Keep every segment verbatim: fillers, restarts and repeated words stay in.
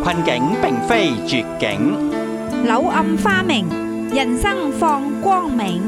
困境並非絕境， 柳暗花明，人生放光明。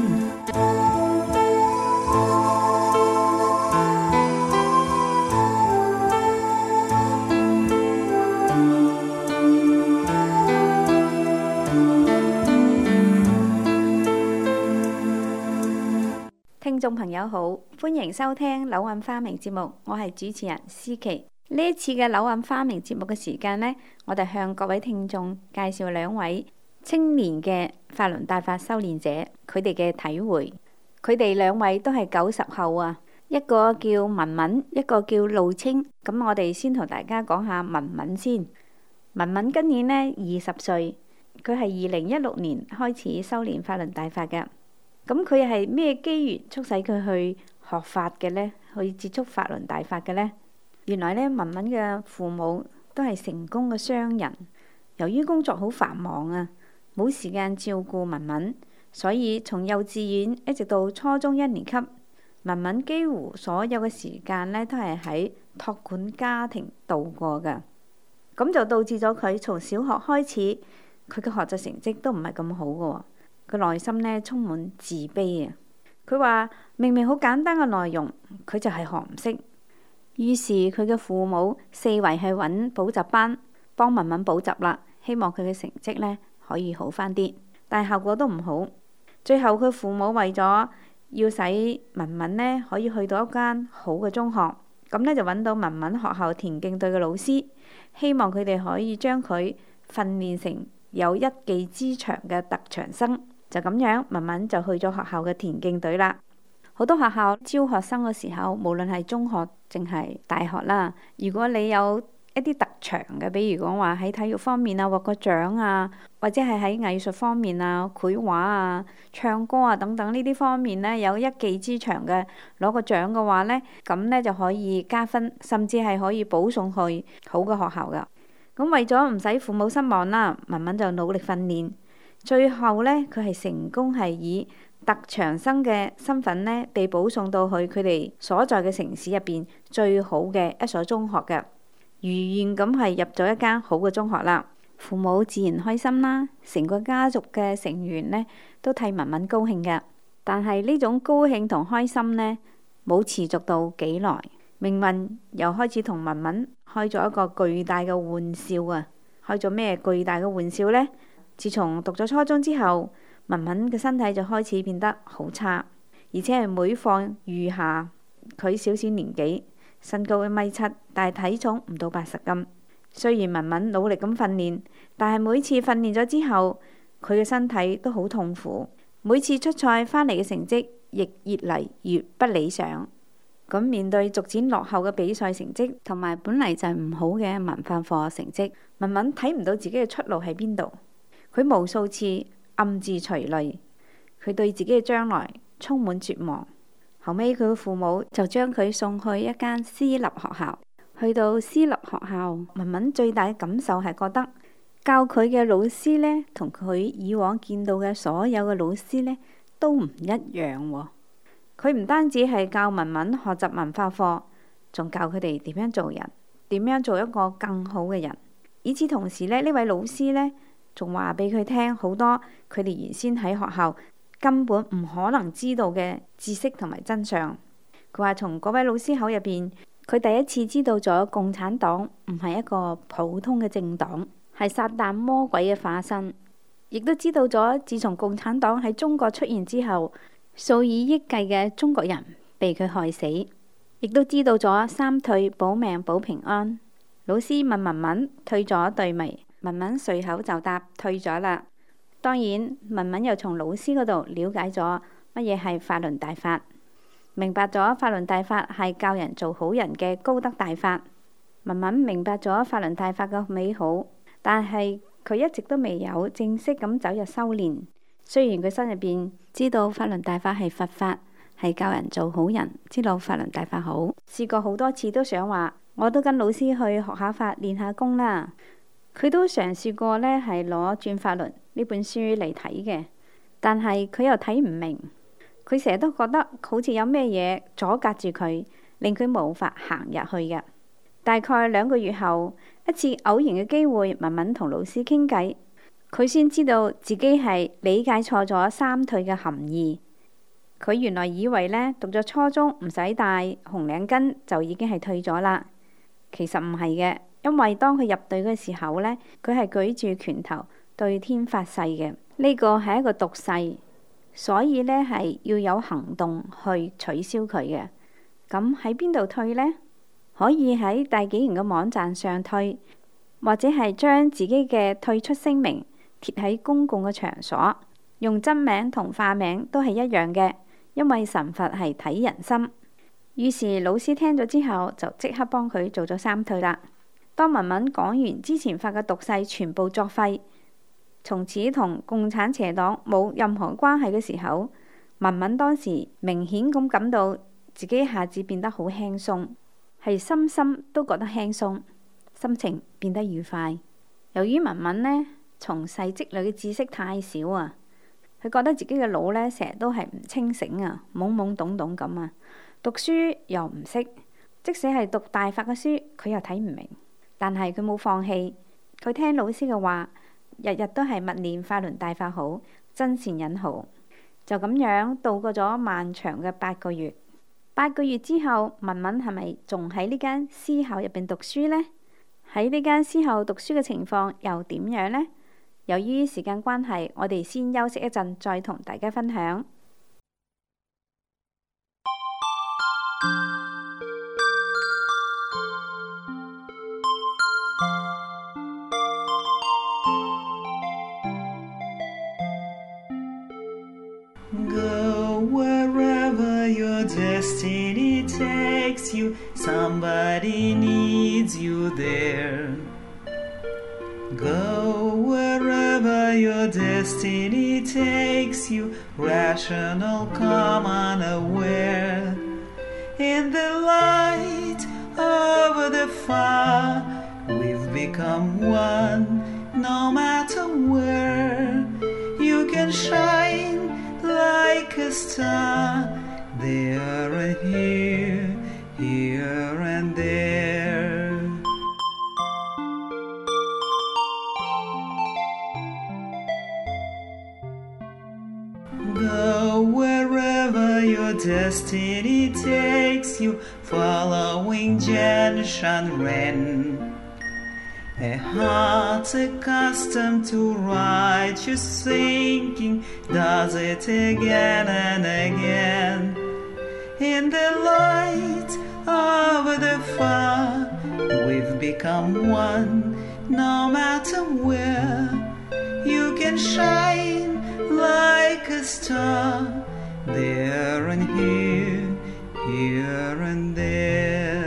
聽眾朋友好，歡迎收聽柳暗花明節目，我係主持人思琪。呢一次嘅柳暗花明節目嘅時間呢，我哋向各位聽眾介紹兩位青年嘅法輪大法修煉者，佢哋嘅體會。佢哋兩位都係九十後啊，一個叫文文，一個叫路清。咁我哋先同大家講下文文先。文文今年呢二十歲，佢係二零一六年開始修煉法輪大法嘅。咁佢係咩機緣促使佢去學法嘅呢？去接觸法輪大法嘅呢？原來呢，文文嘅父母都係成功嘅商人，由於工作好繁忙啊，冇時間照顧文文，所以從幼稚園一直到初中一年級，文文幾乎所有嘅時間呢都係喺託管家庭度過㗎。咁就導致咗佢從小學開始，佢嘅學習成績都唔係咁好㗎喎。佢內心呢充滿自卑啊！佢話明明好簡單嘅內容，佢就係學唔識。於是佢嘅父母四圍去揾補習班幫文文補習啦，希望佢嘅成績呢可以好返啲，但係效果都唔好。最後佢父母為咗要使文文呢可以去到一間好嘅中學，咁呢就揾到文文學校田徑隊嘅老師，希望佢哋可以將佢訓練成有一技之長嘅特長生。就咁樣，文文就去咗學校嘅田徑隊啦。好多學校招學生嘅時候，無論係中學定係大學啦，如果你有一啲特長嘅，比如講話喺體育方面啊獲個獎啊，或者係喺藝術方面啊繪畫啊、唱歌啊等等呢啲方面呢，有一技之長嘅攞個獎嘅話呢，咁呢就可以加分，甚至係可以保送去好嘅學校噶。咁為咗唔使父母失望啦，文文就努力訓練。最後呢，佢係成功係以特長生嘅身份呢，被保送到去佢哋所在嘅城市入邊最好嘅一所中學嘅，如願咁係入咗一間好嘅中學啦。父母自然開心啦，成個家族嘅成員呢都替文文高興嘅。但係呢種高興同開心呢，冇持續到幾耐，命運又開始同文文開咗一個巨大嘅玩笑啊！開咗咩巨大嘅玩笑呢？自從讀咗初中之後，文文嘅身體就開始變得好差，而且係每況愈下。佢小小年紀，身高一米七，但係體重唔到八十斤。雖然文文努力咁訓練，但係每次訓練咗之後，佢嘅身體都好痛苦。每次出賽返嚟嘅成績亦越嚟越不理想。咁面對逐漸落後嘅比賽成績，同埋本嚟就係唔好嘅文化課成績，文文睇唔到自己嘅出路喺邊度。佢無數次暗自垂淚，佢對自己嘅將來充滿絕望。後尾佢嘅父母就將佢送去一間私立學校。去到私立學校，文文最大嘅感受係覺得教佢嘅老師呢，同佢以往見到嘅所有嘅老師呢，都唔一樣喎。佢唔單止係教文文學習文化課，仲教佢哋點樣做人，點樣做一個更好嘅人。與此同時呢，呢位老師呢，仲話俾佢聽好多佢哋原先喺學校根本唔可能知道嘅知識同埋真相。佢話從嗰位老師口入邊，佢第一次知道咗共產黨唔係一個普通嘅政黨，係撒旦魔鬼嘅化身。亦都知道咗自從共產黨喺中國出現之後，數以億計嘅中國人被佢害死。亦都知道咗三退保命保平安。老師問文文退咗對未？文文隨口就答退咗啦。當然，文文又從老師嗰度了解咗乜嘢係法輪大法，明白咗法輪大法係教人做好人嘅高德大法。文文明白咗法輪大法嘅美好，但係佢一直都未有正式咁走入修煉。雖然佢心入邊知道法輪大法係佛法，係教人做好人，知道法輪大法好，試過好多次都想話，我都跟老師去學下法，練下功啦。佢都嘗試過呢，係攞《轉法輪》呢本書嚟睇嘅，但係佢又睇唔明。佢成日都覺得好似有咩嘢阻隔住佢，令佢無法行入去嘅。 大概兩個月後，一次偶然嘅機會，文文同老師傾偈，佢先知道自己係理解錯咗三退嘅含義。佢原來以為呢，讀咗初中唔使戴紅領巾就已經係退咗啦。其實唔係嘅，因為當佢入隊嘅時候呢，佢係舉住拳頭對天發誓嘅，呢個係一個毒誓，所以呢係要有行動去取消佢嘅。咁喺邊度退呢？可以喺大紀元嘅網站上退，或者係將自己嘅退出聲明貼喺公共嘅場所，用真名同化名都係一樣嘅，因為神佛係睇人心。於是老師聽咗之後就即刻幫佢做咗三退啦。當文文講完之前發嘅毒誓全部作廢，從此同共產邪黨冇任何關係嘅時候，文文當時明顯咁感到自己一下子變得好輕鬆，係深深都覺得輕鬆，心情變得愉快。由於文文呢從細積累嘅知識太少啊，佢覺得自己嘅腦呢成日都係唔清醒啊，懵懵懂懂咁啊，讀書又唔識，即使係讀大法嘅書，佢又睇唔明。但係佢冇放棄，佢聽老師嘅話，日日都係默念法輪大法好，真善忍好，就咁樣度過咗漫長嘅八個月。八個月之後，文文係咪仲喺呢間私校入邊讀書呢？喺呢間私校讀書嘅情況又點樣呢？由於時間關係，我哋先休息一陣，再同大家分享。 Go wherever your destiny takes you, somebody needs you there. Go wherever your destiny takes you, rational, calm, unaware. In the light of the fire, we've become one, no matter where. You can shine like a star, there and here, here and there. Go wherever your destiny takes you, following Jen Shanren. A heart accustomed to righteous thinking does it again and again. In the light of the fire, we've become one, no matter where. You can shine like a star, there and here, here and there.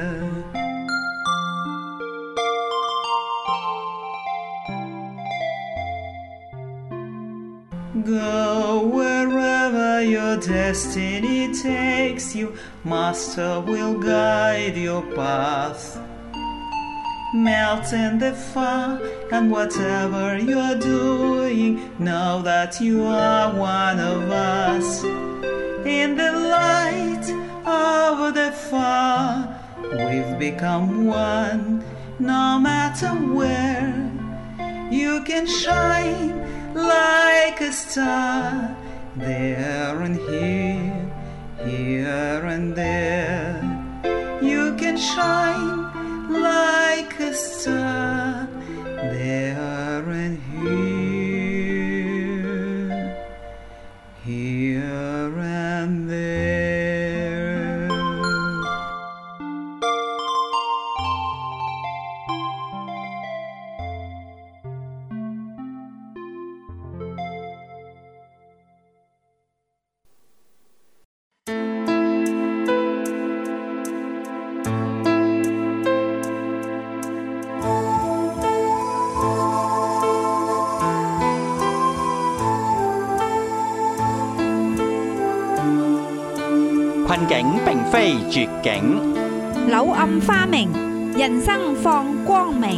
Go wherever your destiny takes you, Master will guide your path. Melt in the fire, and whatever you're doing, know that you are one of us. In the light of the fire, we've become one, no matter where. You can shine like a star, there and here, here and there. You can shine like a star, there and here, here and there. 困境並非絕境， 柳暗花明，人生放光明。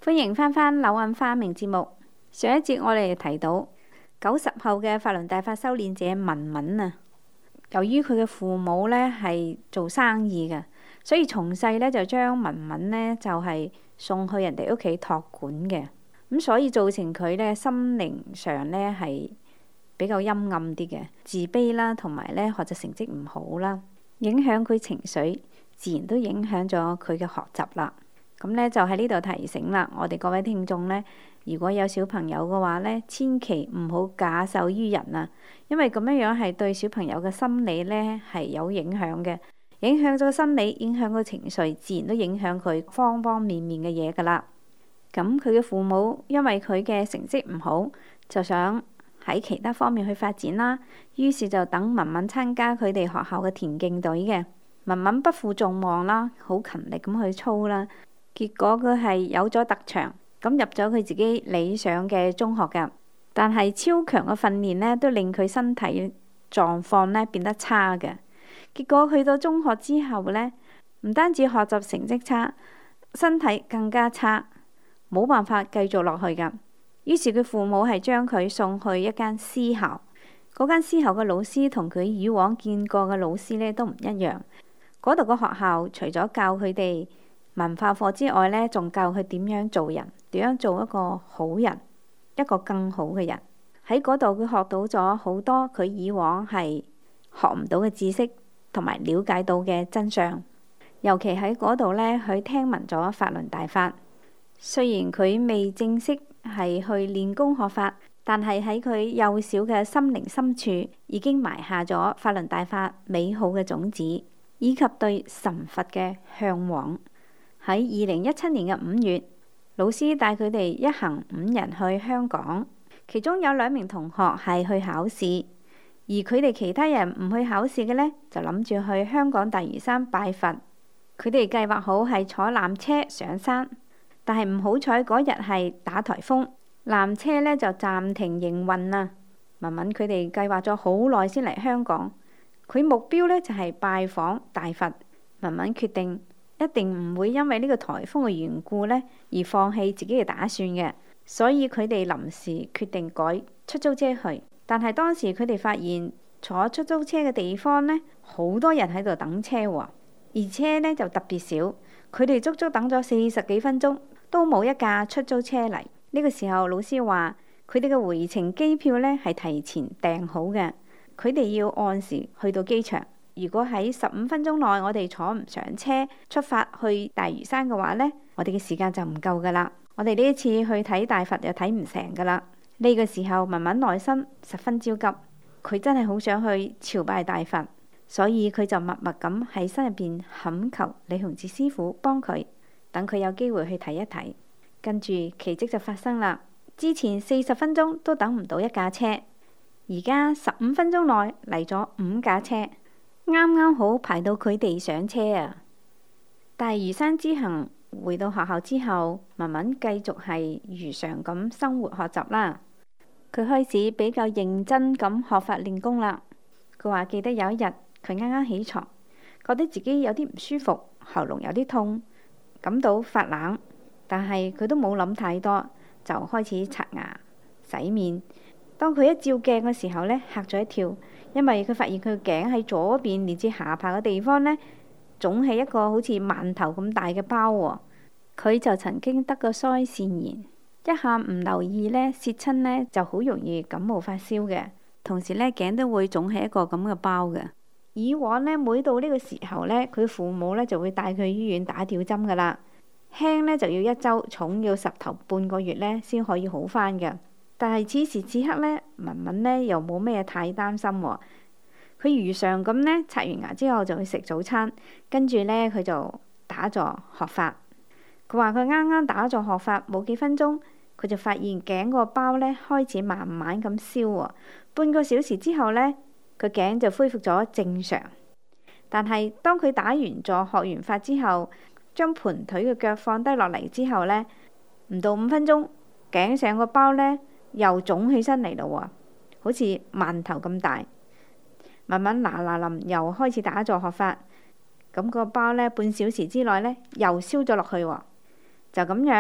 歡迎返返柳暗花明節目。上一節我哋提到九十後嘅法輪大法修煉者文文啊，由於佢嘅父母呢係做生意嘅，所以從細呢就將文文呢就係送去人哋屋企託管嘅，咁所以造成佢呢心靈上呢係比較陰暗啲嘅，自卑啦，同埋呢學習成績唔好啦，影響佢情緒，自然都影響咗佢嘅學習啦。咁呢就喺呢度提醒啦，我哋各位聽眾呢，如果有小朋友嘅話呢，千祈唔好假手於人啊，因為咁樣樣係對小朋友嘅心理呢係有影響嘅，影響咗心理，影響個情緒，自然都影響佢方方面面嘅嘢噶啦。咁佢嘅父母因為佢嘅成績唔好，就想喺其他方面去發展啦，於是就等文文參加佢哋學校嘅田徑隊嘅。文文不負眾望啦，好勤力咁去操啦。結果佢係有咗特長，咁入咗佢自己理想嘅中學㗎。但係超強嘅訓練呢，都令佢身體狀況呢變得差嘅。結果去到中學之後呢，唔單止學習成績差，身體更加差，冇辦法繼續落去㗎。於是佢父母係將佢送去一間私校，嗰間私校嘅老師同佢以往見過嘅老師呢都唔一樣。嗰度個學校除咗教佢哋文化課之外呢，仲教佢點樣做人，點樣做一個好人，一個更好嘅人。喺嗰度佢學到咗好多佢以往係學唔到嘅知識，同埋了解到嘅真相。尤其喺嗰度呢，佢聽聞咗法輪大法。雖然佢未正式係去練功學法，但係喺佢幼小嘅心靈深處已經埋下咗法輪大法美好嘅種子，以及對神佛嘅向往。喺二零一七年嘅五月，老師帶佢哋一行五人去香港，其中有兩名同學係去考試，而佢哋其他人唔去考試嘅呢，就諗住去香港大嶼山拜佛。佢哋計劃好係坐纜車上山，但係唔好彩嗰日係打颱風，纜車呢就暫停營運啦。文文佢哋計劃咗好耐先嚟香港，佢目標呢就係拜訪大佛。文文決定一定唔會因為呢個颱風嘅緣故呢而放棄自己嘅打算嘅，所以佢哋臨時決定改出租車去。但係當時佢哋發現坐出租車嘅地方呢，好多人喺度等車喎，而車呢就特別少。佢哋足足等咗四十幾分鐘，都冇一架出租車嚟。呢個時候老師話佢哋嘅回程機票呢係提前訂好嘅，佢哋要按時去到機場。如果喺十五分鐘內我哋坐唔上車出發去大嶼山嘅話呢，我哋嘅時間就唔夠噶啦。我哋呢一次去睇大佛又睇唔成噶啦。呢個時候文文內心十分焦急，佢真係好想去朝拜大佛，所以佢就默默咁喺心入邊懇求李洪志師傅幫佢，等佢有機會去睇一睇。跟住奇蹟就發生啦，之前四十分鐘都等唔到一架車，而家十五分鐘內嚟咗五架車，啱啱好排到佢哋上車啊！大嶼山之行回到學校之後，文文繼續係如常咁生活學習啦。佢開始比較認真咁學法練功啦。佢話記得有一日佢啱啱起床，覺得自己有啲唔舒服，喉嚨有啲痛，感到發冷，但係佢都冇諗太多，就開始刷牙洗面。當佢一照鏡嘅時候呢，嚇咗一跳，因為佢發現佢頸喺左邊連至下巴嘅地方呢，腫起一個好似饅頭咁大嘅包喎。佢就曾經得過腮腺炎，一下唔留意呢，攝親呢就好容易感冒發燒嘅，同時呢，頸都會腫起一個咁嘅包嘅。以往呢，每到呢個時候呢，佢父母呢就會帶佢去醫院打吊針噶啦，輕呢就要一週，重要十頭半個月呢先可以好返嘅。但係此時此刻呢，文文呢又冇咩太擔心喎。佢如常咁呢，刷完牙之後就去食早餐，跟住呢，佢就打坐學法。佢話佢啱啱打坐學法冇幾分鐘，佢就發現頸個包呢開始慢慢咁燒喎。半個小時之後呢，佢頸就恢復咗正常。但係當佢打完坐學完法之後，將盤腿嘅腳放低落嚟之後呢，唔到五分鐘，頸上個包呢又腫起身嚟咯喎，好似饅頭咁大。文文嗱嗱臨又開始打坐學法，咁個包呢半小時之內呢又燒咗落去喎。就咁樣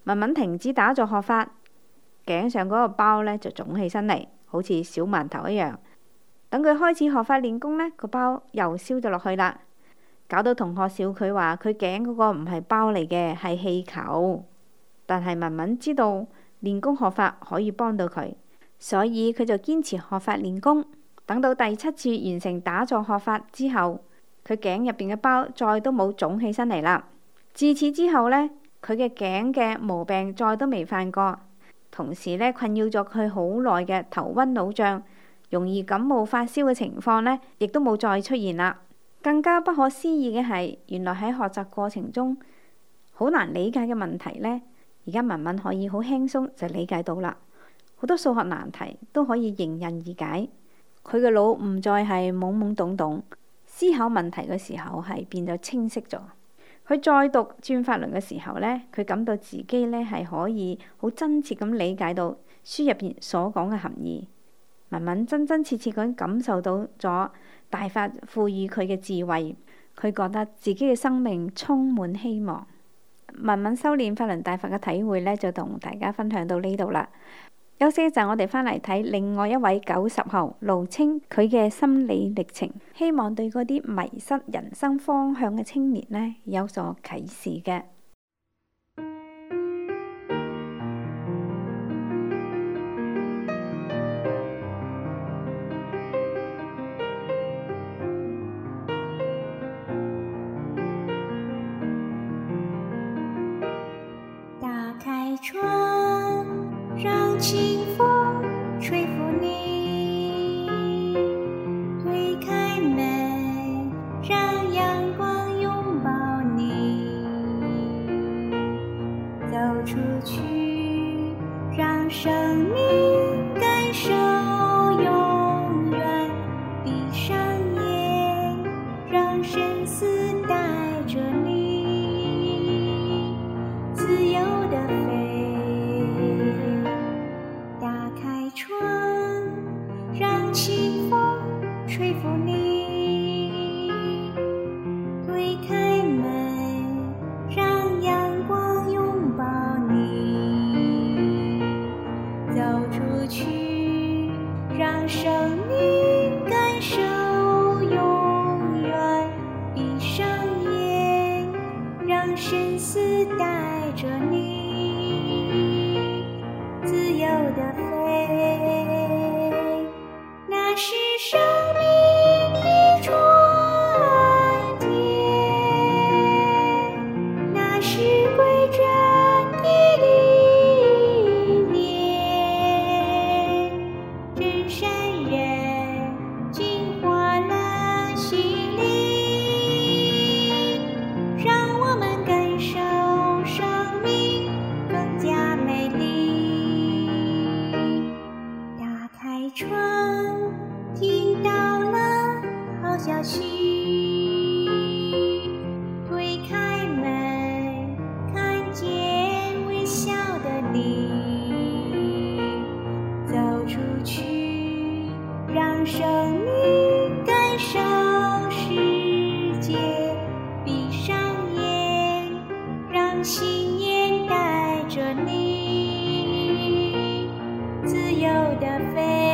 文文停止打坐學法，頸上嗰個包呢就腫起身嚟，好似小饅頭一樣。等佢開始學法練功呢，個包又燒咗落去啦，搞到同學笑佢話佢頸嗰個唔係包嚟嘅，係氣球。但係文文知道練功學法可以幫到佢，所以佢就堅持學法練功。等到第七次完成打坐學法之後，佢頸入邊嘅包再都冇腫起身嚟啦。自此之後呢，佢嘅頸嘅毛病再都未犯過。同時呢，困擾咗佢好耐嘅頭暈腦脹、容易感冒發燒嘅情況呢，亦都冇再出現啦。更加不可思議嘅係，原來喺學習過程中好難理解嘅問題呢，而家文文可以好輕鬆就理解到啦。好多數學難題都可以迎刃而解。佢嘅腦唔再係懵懵懂懂，思考問題嘅時候係變咗清晰咗。佢再讀轉法輪嘅時候呢，佢感到自己呢係可以好真切咁理解到書入邊所講嘅含義。文文真真切切咁感受到咗大法賦予佢嘅智慧，佢覺得自己嘅生命充滿希望。文文修煉法輪大法嘅體會呢，就同大家分享到呢度啦。休息一陣，我哋返嚟睇另外一位九十後盧青佢嘅心理歷程，希望對嗰啲迷失人生方向嘅青年呢有所啟示嘅。 打開窗，讓清風吹拂你，推開門，讓陽光擁抱你，走出去，讓生命感受永遠，閉上眼，讓生死帶着你，自由地飛。窗，讓清風吹拂你，推開門，讓陽光擁抱你，走出去，讓生命感受永遠，閉上眼，讓生死帶着你，自由地飛。那是生命的春天，那是歸真的理念，真善人淨化了心靈，讓我們感受生命更加美麗。打開窗，聽到了好消息，推開門，看見微笑的你，走出去，讓生命感受世界，閉上眼，讓信念帶着你，自由地飛。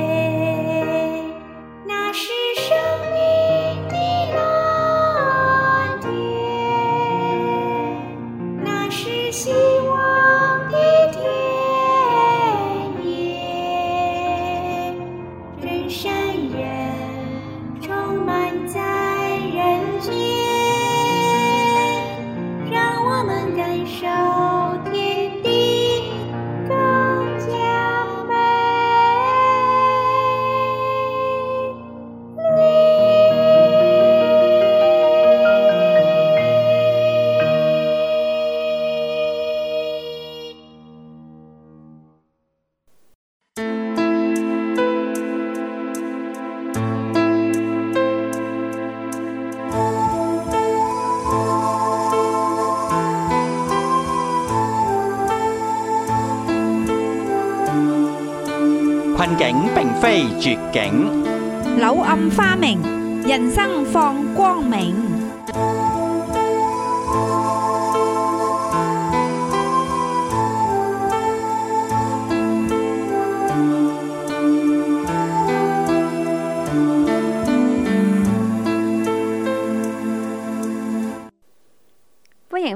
困境並非絕境， 柳暗花明，人生放光明。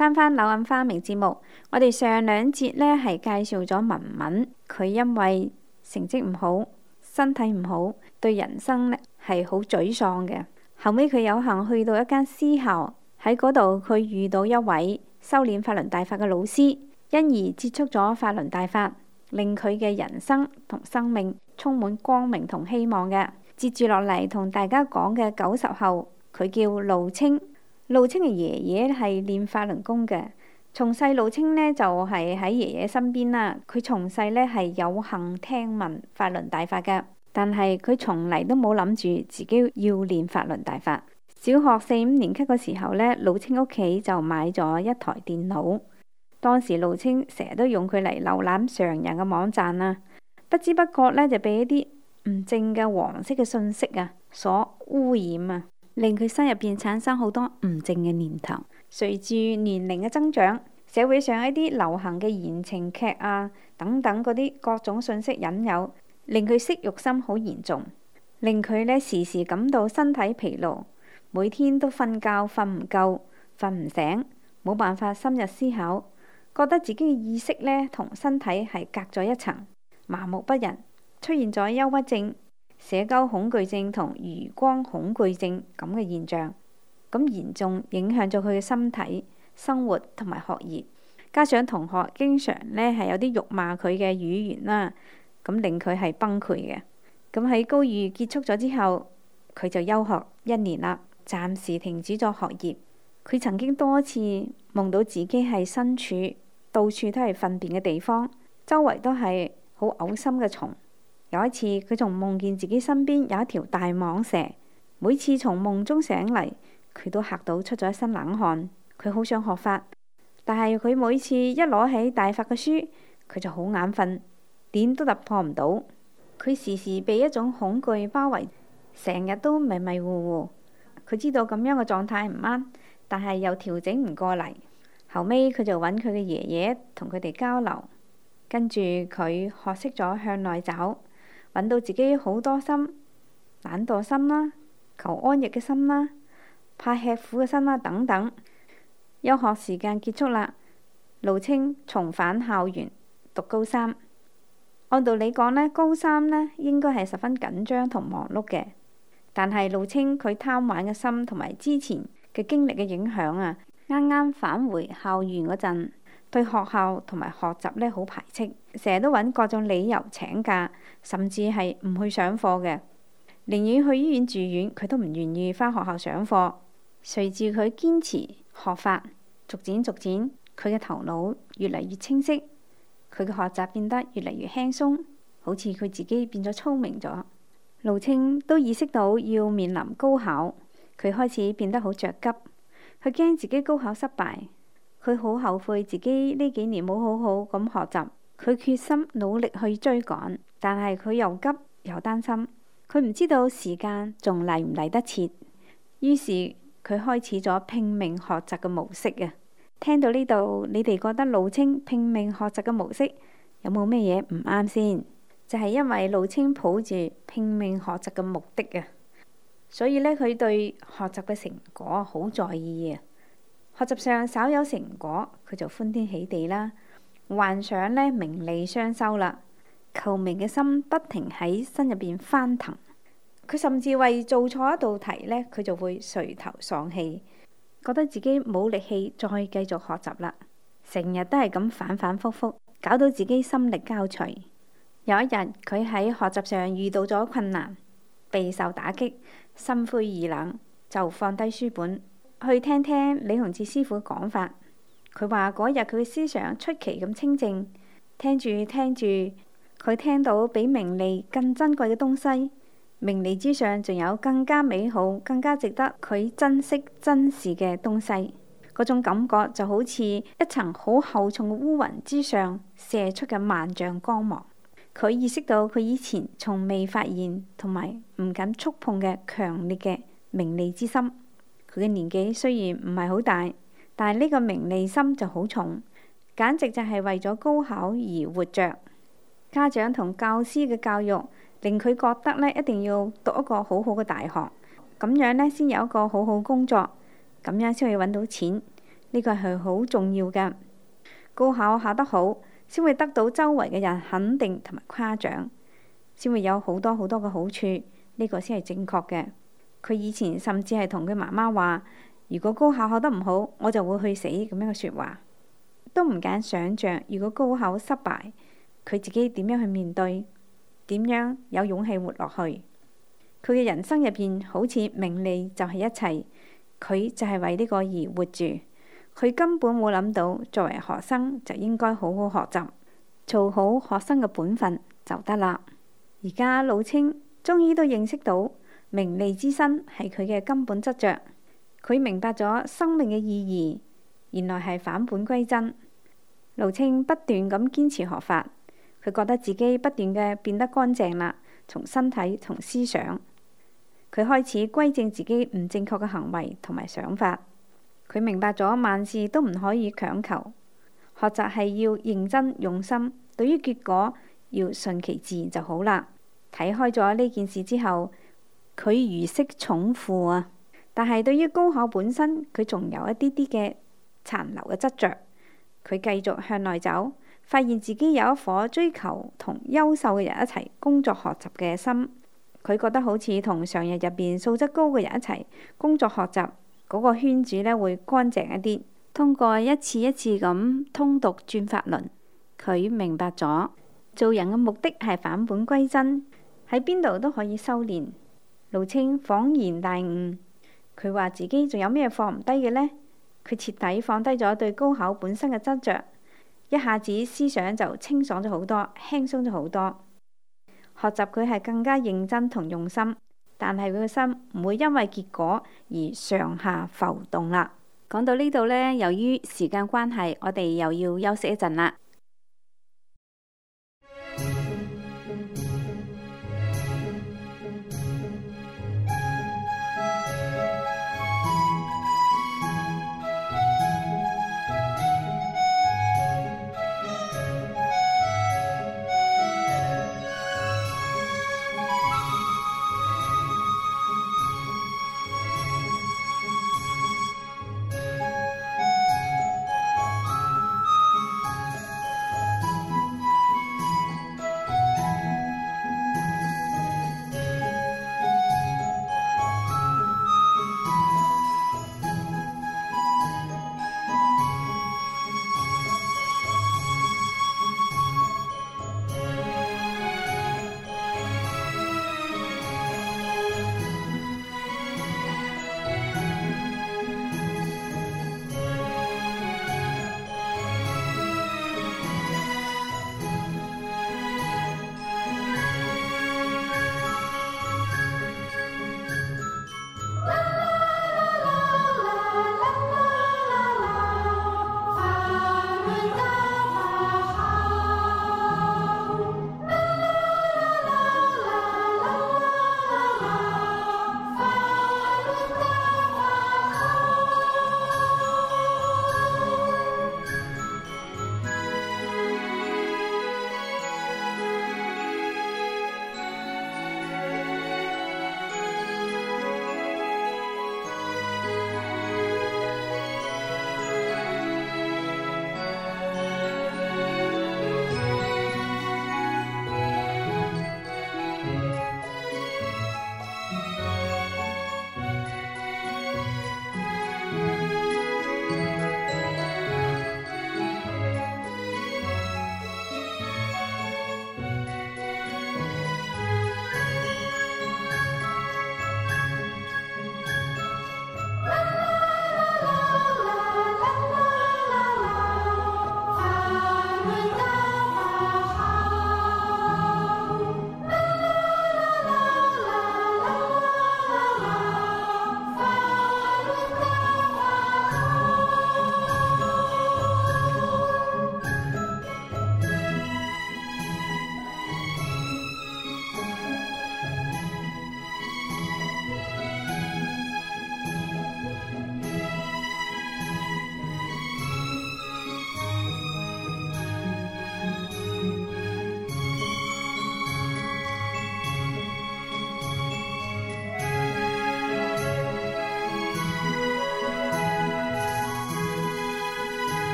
翻返柳暗花明節目，我哋上兩節呢係介紹咗文文，佢因為成績唔好，身體唔好，對人生呢係好沮喪嘅。後尾佢有幸去到一間私校，喺嗰度佢遇到一位修煉法輪大法嘅老師，因而接觸咗法輪大法，令佢嘅人生同生命充滿光明同希望嘅。接住落嚟同大家講嘅九十後，佢叫陸清。陸清嘅爺爺係練法輪功嘅，從細陸清呢就係喺爺爺身邊啦。佢從細呢係有幸聽聞法輪大法嘅，但係佢從嚟都冇諗住自己要練法輪大法。小學四五年級嘅時候呢，陸清屋企就買咗一台電腦。當時陸清成日都用佢嚟瀏覽常人嘅網站啊，不知不覺呢就俾一啲唔正嘅黃色嘅信息啊所污染啊，令佢心入邊產生好多唔正嘅念頭。隨住年齡嘅增長，社會上一啲流行嘅言情劇啊等等嗰啲各種信息引誘，令佢色欲心好嚴重，令佢呢時時感到身體疲勞，每天都瞓覺瞓唔夠，瞓唔醒，冇辦法深入思考，覺得自己嘅意識呢同身體係隔咗一層，麻木不仁，出現咗憂鬱症、社交恐懼症同餘光恐懼症咁嘅現象，咁嚴重影響咗佢嘅身體、生活同埋學業。加上同學經常呢係有啲辱罵佢嘅語言啦，咁令佢係崩潰嘅。咁喺高二結束咗之後，佢就休學一年啦，暫時停止咗學業。佢曾經多次夢到自己係身處到處都係糞便嘅地方，周圍都係好嘔心嘅蟲。有一次，佢仲夢見自己身邊有一條大蟒蛇，每次從夢中醒嚟，佢都嚇到出咗一身冷汗。佢好想學法，但係佢每次一攞起大法嘅書，佢就好眼瞓，點都突破唔到。佢時時被一種恐懼包圍，成日都迷迷糊糊。佢知道咁樣嘅狀態唔啱，但係又調整唔過嚟。後尾佢就揾佢嘅爺爺同佢哋交流，跟住佢學識咗向內找。揾到自己好多心，懶惰心啦，求安逸嘅心啦，怕吃苦嘅心啦，等等。休學時間結束啦，陸清重返校園讀高三。按道理講呢，高三呢應該係十分緊張同忙碌嘅，但係陸清佢貪玩嘅心同埋之前嘅經歷嘅影響啊，啱啱返回校園嗰陣，對學校同埋學習呢好排斥，成日都揾各種理由請假，甚至係唔去上課嘅，寧願去醫院住院，佢都唔願意返學校上課。隨住佢堅持學法，逐漸逐漸，佢嘅頭腦越嚟越清晰，佢嘅學習變得越嚟越輕鬆，好似佢自己變咗聰明咗。陸清都意識到要面臨高考，佢開始變得好着急，佢驚自己高考失敗。佢好後悔自己呢幾年冇好好咁學習，佢決心努力去追趕，但係佢又急又擔心，佢唔知道時間仲嚟唔嚟得切，於是佢開始咗拼命學習嘅模式啊！聽到呢度，你哋覺得陸清拼命學習嘅模式有冇咩嘢唔啱先？就係因為陸清抱住拼命學習嘅目的啊，所以呢，佢對學習嘅成果好在意啊！學習上稍有成果，佢就歡天喜地啦，幻想呢名利雙收啦，求名嘅心不停喺心入邊翻騰。佢甚至為做錯一道題呢，佢就會垂頭喪氣，覺得自己冇力氣再繼續學習啦，成日都係咁反反复复，搞到自己心力交瘁。有一日，佢喺學習上遇到咗困難，備受打擊，心灰意冷，就放低書本。去聽聽李洪志師傅講法，佢話嗰日佢嘅思想出奇咁清靜，聽住聽住，佢聽到比名利更珍貴嘅東西，名利之上仲有更加美好、更加值得佢珍惜珍視嘅東西。嗰種感覺就好似一層好厚重嘅烏雲之上射出嘅萬丈光芒。佢意識到佢以前從未發現同埋唔敢觸碰嘅強烈嘅名利之心。佢嘅年紀雖然唔係好大，但係呢個名利心就好重，簡直就係為咗高考而活着。家長同教師嘅教育令佢覺得呢一定要讀一個好好嘅大學，咁樣呢先有一個好好工作，咁樣先可以揾到錢， 呢個係好重要嘅。高考考得好，先會得到周圍嘅人肯定同埋誇獎，先會有好多好多嘅好處，呢個先係正確嘅。佢以前甚至係同佢媽媽話，如果高考考得唔好，我就會去死咁樣嘅説話，都唔敢想像如果高考失敗，佢自己點樣去面對，點樣有勇氣活落去。佢嘅人生入邊好似名利就係一切，佢就係為呢個而活住。佢根本冇諗到作為學生就應該好好學習，做好學生嘅本分就得啦。而家老青終於都認識到名利之身係佢嘅根本執着，佢明白咗生命嘅意義，原來係返本歸真。老青不斷咁堅持學法，佢覺得自己不斷嘅變得乾淨啦，從身體從思想，佢開始歸正自己唔正確嘅行為同埋想法。佢明白咗萬事都唔可以強求，學習係要認真用心，對於結果要順其自然就好啦。睇開咗呢件事之後，佢如釋重負啊！但係對於高考本身，佢仲有一啲啲嘅殘留嘅執着。佢繼續向內走，發現自己有一顆追求同優秀嘅人一齊工作學習嘅心。佢覺得好似同常人入邊素質高嘅人一齊工作學習，嗰個圈子呢會乾淨一啲。通過一次一次咁通讀轉法輪，佢明白咗做人嘅目的係返本歸真，喺邊度都可以修練。老青恍然大悟，佢話自己仲有咩放唔低嘅呢？佢徹底放低咗對高考本身嘅執着，一下子思想就清爽咗好多，輕鬆咗好多。學習佢係更加認真同用心，但係佢嘅心唔會因為結果而上下浮動啦。講到呢度呢，由於時間關係，我哋又要休息一陣啦。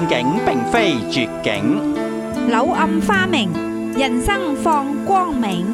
困境並非絕境， 柳暗花明，人生放光明。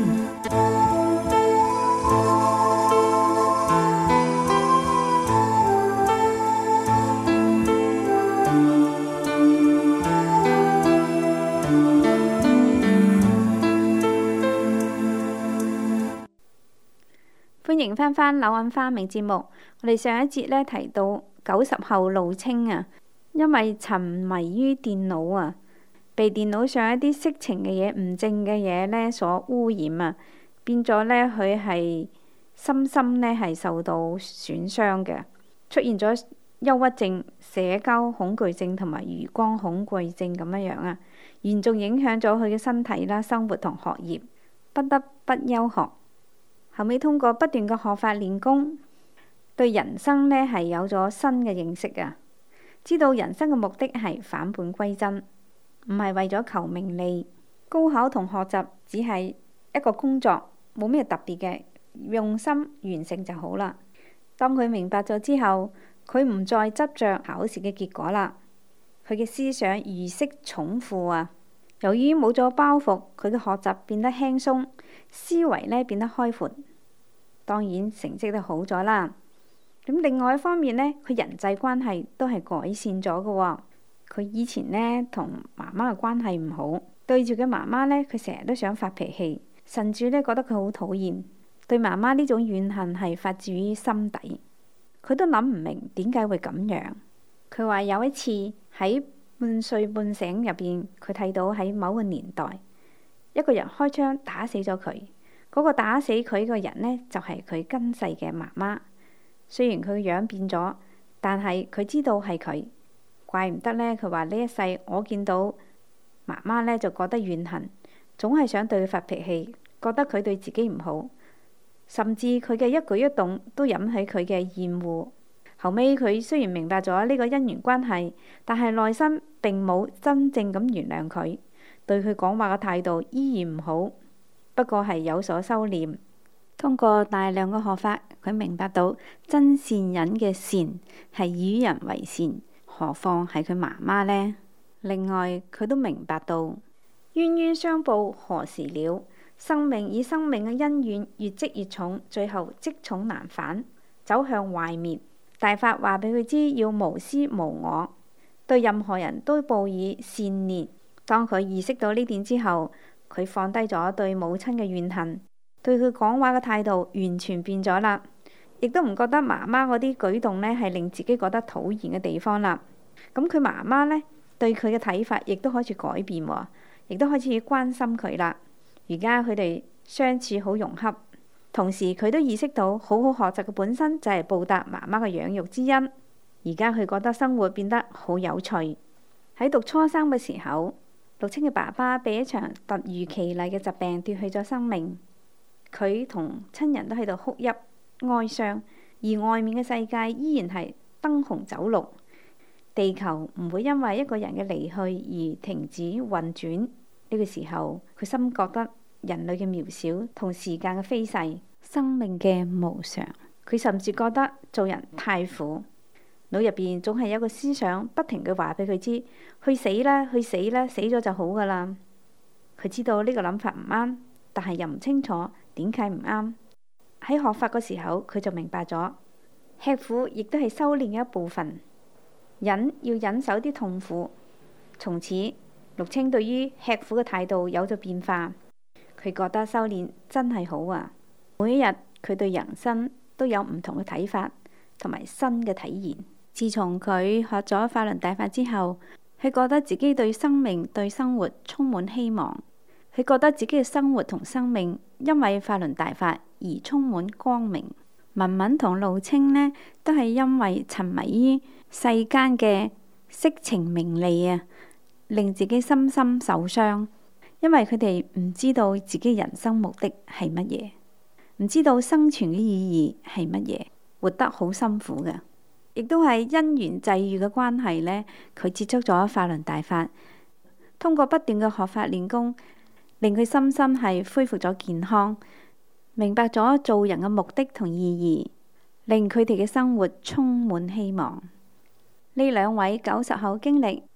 歡迎翻返柳暗花明節目。我哋上一節咧提到九十後路青啊，因為沉迷於電腦啊，被電腦上一啲色情嘅嘢、唔正嘅嘢咧所污染啊，變咗咧佢係深深咧係受到損傷嘅，出現咗憂鬱症、社交恐懼症同埋餘光恐懼症咁樣樣啊，嚴重影響咗佢嘅身體啦、生活同學業，不得不休學。後尾通過不斷嘅學法練功，對人生呢係有咗新嘅認識啊！知道人生嘅目的係返本歸真，唔係為咗求名利。高考同學習只係一個工作，冇咩特別嘅，用心完成就好啦。當佢明白咗之後，佢唔再執着考試嘅結果啦。佢嘅思想如釋重負啊！由於冇咗包袱，佢嘅學習變得輕鬆，思維呢變得開闊，當然成績都好咗啦。咁另外一方面呢，佢人際關係都係改善咗嘅喎。佢以前呢同媽媽嘅關係唔好，對住佢媽媽呢，佢成日都想發脾氣，甚至呢覺得佢好討厭，對媽媽呢種怨恨係發自於心底。佢都諗唔明點解會咁樣。佢話有一次喺半睡半醒入邊，佢睇到喺某個年代，一個人開槍打死咗佢。嗰個打死佢個人呢，就係佢今世嘅媽媽。雖然佢個樣變咗，但係佢知道係佢。怪唔得呢，佢話呢一世我見到媽媽呢，就覺得怨恨，總係想對佢發脾氣，覺得佢對自己唔好，甚至佢嘅一舉一動都引起佢嘅厭惡。後尾佢雖然明白咗呢個因緣關係，但係內心並冇真正咁原諒佢，對佢講話嘅態度依然唔好，不過係有所收斂。通過大量嘅學法，佢明白到真善忍嘅善係與人為善，何況係佢媽媽呢？另外，佢都明白到冤冤相報何時了，生命以生命嘅恩怨越積越重，最後積重難返，走向壞滅。大法話俾佢知，要無私無我，對任何人都報以善念。當佢意識到呢點之後，佢放低咗對母親嘅怨恨，對佢講話嘅態度完全變咗啦，亦都唔覺得媽媽嗰啲舉動呢係令自己覺得討厭嘅地方啦。咁佢媽媽呢，對佢嘅睇法亦都開始改變喎，亦都開始關心佢啦。而家佢哋相處好融洽。同時佢都意識到好好學習嘅本身就係報答媽媽嘅養育之恩。而家佢覺得生活變得好有趣。喺讀初三嘅時候，陸清嘅爸爸被一場突如其來嘅疾病奪去咗生命。佢同親人都喺度哭泣哀傷，而外面嘅世界依然係燈紅酒綠。地球唔會因為一個人嘅離去而停止運轉。呢個時候，佢深覺得人類嘅渺小同時間嘅飛逝，生命嘅無常。佢甚至覺得做人太苦，腦入邊總係有個思想不停嘅話俾佢知，去死啦，去死啦，死咗就好噶啦。佢知道呢個諗法唔啱，但係又唔清楚點解唔啱。喺學法嘅時候，佢就明白咗，吃苦亦都係修煉嘅一部分，忍要忍受啲痛苦。從此，陸清對於吃苦嘅態度有咗變化。佢覺得修煉真係好啊！每一日佢對人生都有唔同嘅睇法同埋新嘅體驗。自從佢學咗法輪大法之後，佢覺得自己對生命對生活充滿希望。佢覺得自己嘅生活同生命因為法輪大法而充滿光明。文文同路清呢，都係因為沉迷於世間嘅色情名利啊，令自己深深受傷。因為佢哋唔知道自己人生目的係乜嘢，唔知道生存嘅意義係乜嘢，活得好辛苦嘅。亦都係因緣際遇嘅關係呢，佢接觸咗法輪大法，通過不斷嘅學法練功，令佢深深係恢復咗健康，明白咗做人嘅目的同意義，令佢哋嘅生活充滿希望。呢兩位九十後經歷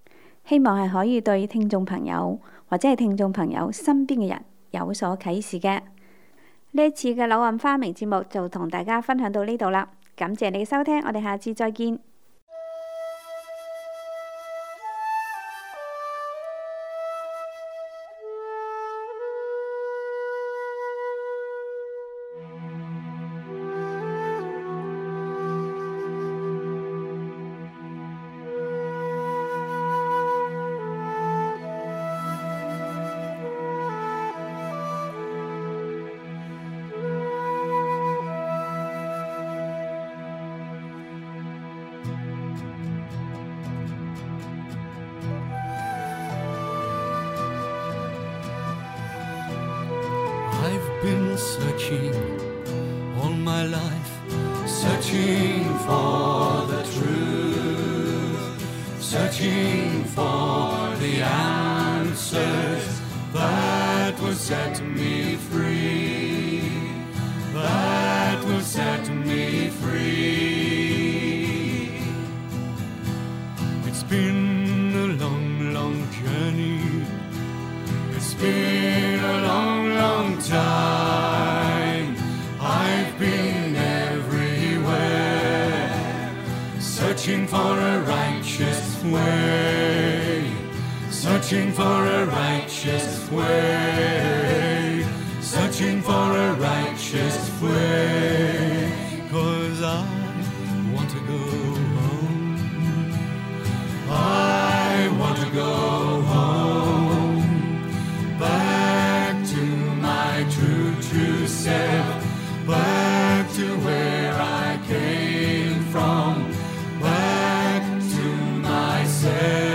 希望係可以對聽眾朋友或者係聽眾朋友身邊嘅人有所啟示嘅。呢一次嘅柳暗花明節目就同大家分享到呢度啦，感謝你嘅收聽，我哋下次再見。 I've been searching all my life, searching for the truth, searching for the answers that will set me free, that will set me free. It's been a long, long journey. It's been a long, long time. I've been everywhere, searching for a righteous way, searching for a righteous way, searching for a righteous way. 'Cause I want to go home. I want to go home. Back to my true, true self. Back to where I came from. Back to myself.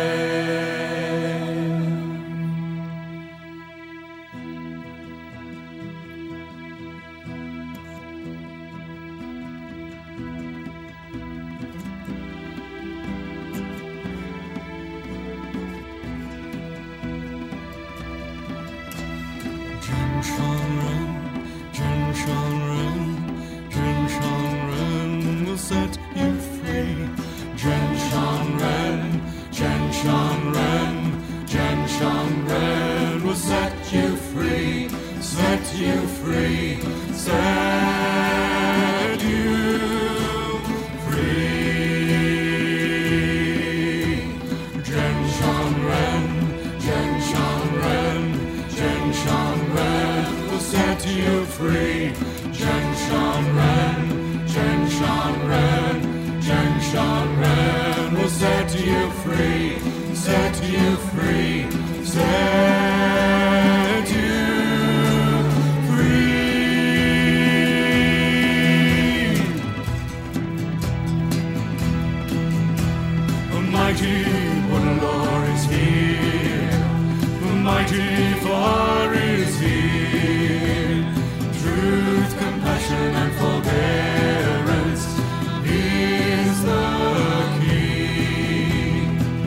Set you free. Jen Shan Ren, Jen Shan Ren, Jen Shan Ren will set you free, set you free, set you free. Jen Shan Ren, Jen Shan Ren, Jen Shan Ren will set you free. Jen Shan Ren, Jen Shan Ren, Jen Shan Ren will set you free, set you free, set you free. The mighty Lord is here, the mighty Far is here. Truth, compassion, and forbearance is the key.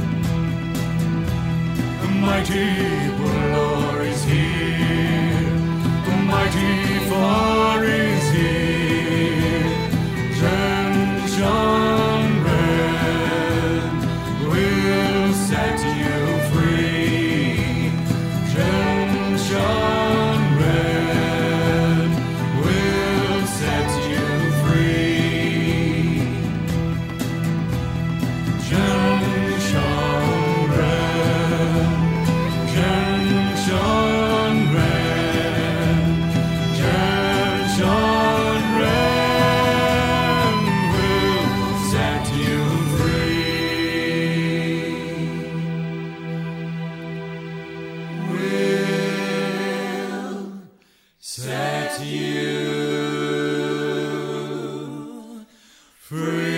The mighty Lord is here, the mighty Far is here. Jen Shan Ren will set you free. Jen Shan Ren will set you free. Jen Shan Ren, Jen Shan Ren, Jen Shan Ren will set you free. Will set you free.